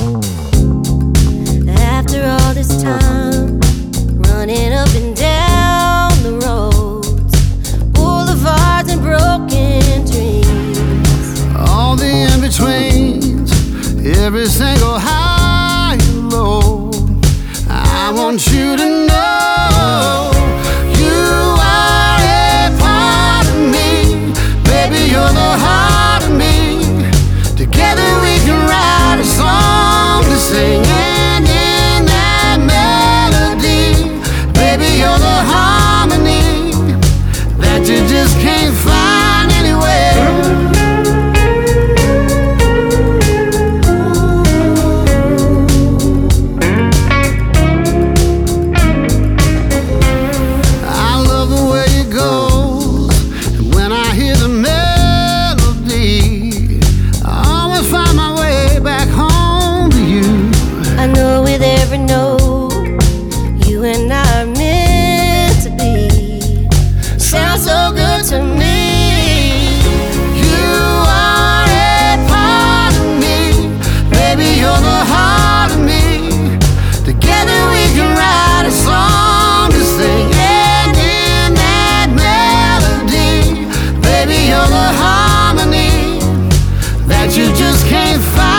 After all this time, running up and down the roads, boulevards and broken dreams, all the in-betweens, every single high and low. I want you to know you are a part of me. Baby, you're the heart of me. Together we can write a song to sing, and in that melody, baby, you're the harmony that you just can't find anywhere. You and I are meant to be. Sounds so good to me. You are a part of me. Baby, you're the heart of me. Together we can write a song to sing, and in that melody, baby, you're the harmony that you just can't find.